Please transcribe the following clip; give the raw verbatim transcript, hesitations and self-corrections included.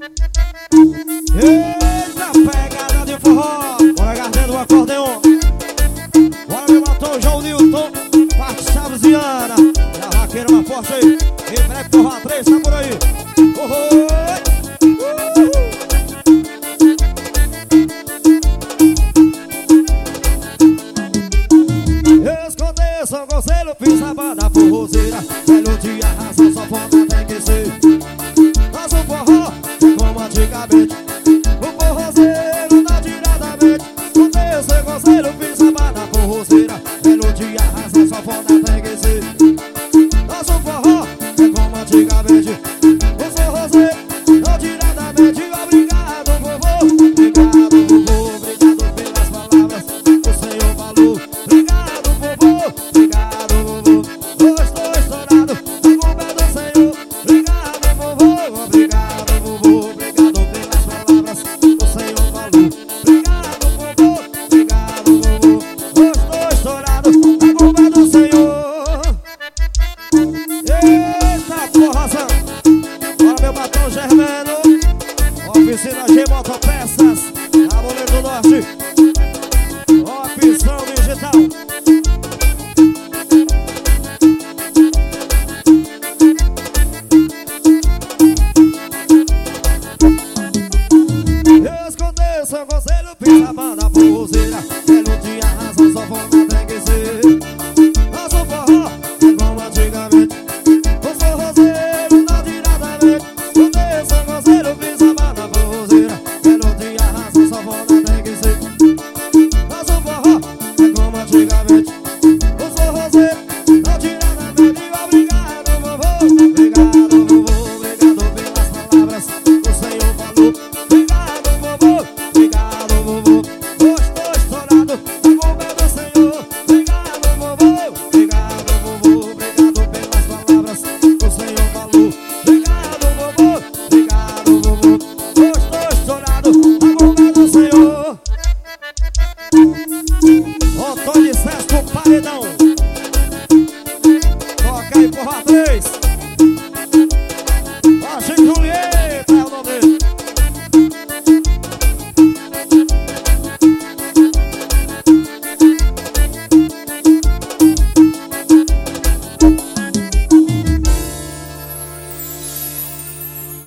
Eita, pegada de forró. Bora guardando o acordeon. Bora meu batom, João Newton, Parte Chaves e Ana. E a vaqueira uma forte aí. E breve forró a três, tá por aí. Oh, oh. São Conselho, fiz a banda forrozeira. Velho de arrasa, só falta tem que ser. Mas o forró é como antigamente. O forrozeiro tá diretamente. Escutei o seu conselho, fiz a banda forrozeira. Velho de arrasa, só falta tem que ser. Mas o forró é como antigamente. O forrozeiro tá diretamente. Obrigado, vovô. Obrigado, vovô. Obrigado pelas palavras que o Senhor falou. Obrigado, vovô. Oficina G Motopeças, Tabuleiro do Norte, opção digital. Esconder seu conselho, fiz a banda forrozeira. Pelo dia razão, só forma tem que ser. Mas o forró é como antigamente. O forrozeiro não diretamente. Esconder seu conselho, fiz a banda forrozeira. Pelo dia razão, só forma tem que ser. Mas o forró é como antigamente. O forrozeiro não diretamente. Obrigado, vovô. Obrigado, vovô. Obrigado pelas palavras que o Senhor falou. Obrigado, vovô. Obrigado, vovô. Hoje tô estourado, a culpa é do Senhor. Obrigado, vovô. Obrigado, vovô. Obrigado pelas palavras que o Senhor falou. Obrigado, vovô. Obrigado, vovô. Hoje tô estourado, a culpa é do Senhor. Antônio Sesco Paredão.